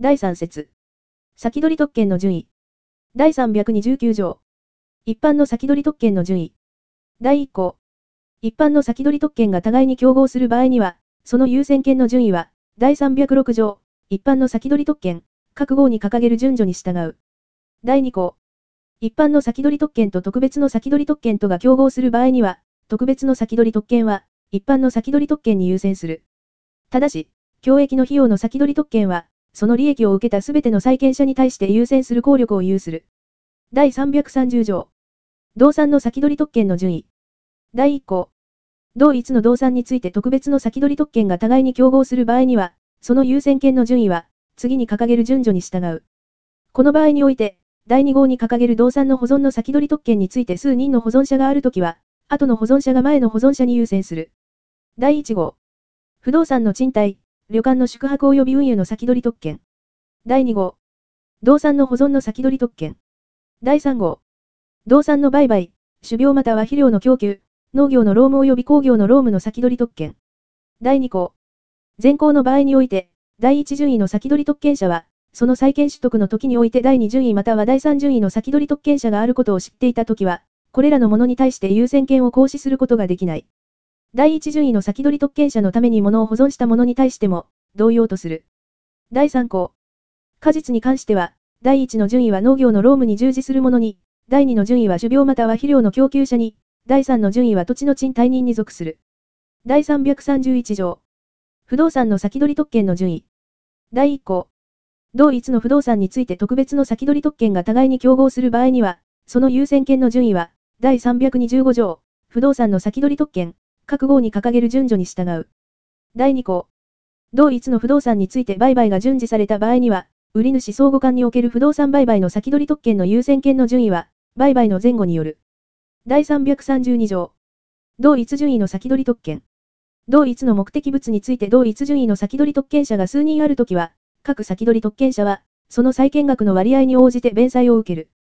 第3節。先取り特権の順位。第329条。一般の先取り特権の順位。第1項。一般の先取り特権が互いに競合する場合には、その優先権の順位は、第306条。一般の先取り特権、各号に掲げる順序に従う。第2項。一般の先取り特権と特別の先取り特権とが競合する場合には、特別の先取り特権は、一般の先取り特権に優先する。ただし、共益の費用の先取り特権は、その利益を受けたすべての債権者に対して優先する効力を有する。第330条。動産の先取り特権の順位。第1項。同一の動産について特別の先取り特権が互いに競合する場合には、その優先権の順位は、次に掲げる順序に従う。この場合において、第2号に掲げる動産の保存の先取り特権について数人の保存者があるときは、後の保存者が前の保存者に優先する。第1号。不動産の賃貸、旅館の宿泊及び運輸の先取り特権。第2号。動産の保存の先取り特権。第3号。動産の売買、種苗または肥料の供給、農業の労務及び工業の労務の先取り特権。第2項。前項の場合において、第1順位の先取り特権者は、その債権取得の時において第2順位または第3順位の先取り特権者があることを知っていたときは、これらのものに対して優先権を行使することができない。第1順位の先取り特権者のために物を保存したものに対しても、同様とする。第3項。果実に関しては、第1の順位は農業の労務に従事する者に、第2の順位は種苗または肥料の供給者に、第3の順位は土地の賃貸人に属する。第331条。不動産の先取り特権の順位。第1項。同一の不動産について特別の先取り特権が互いに競合する場合には、その優先権の順位は、第325条。不動産の先取り特権、各号に掲げる順序に従う。第2項。同一の不動産について売買が順次された場合には、売り主相互間における不動産売買の先取り特権の優先権の順位は、売買の前後による。第332条。同一順位の先取り特権。同一の目的物について同一順位の先取り特権者が数人あるときは、各先取り特権者は、その債権額の割合に応じて弁済を受ける。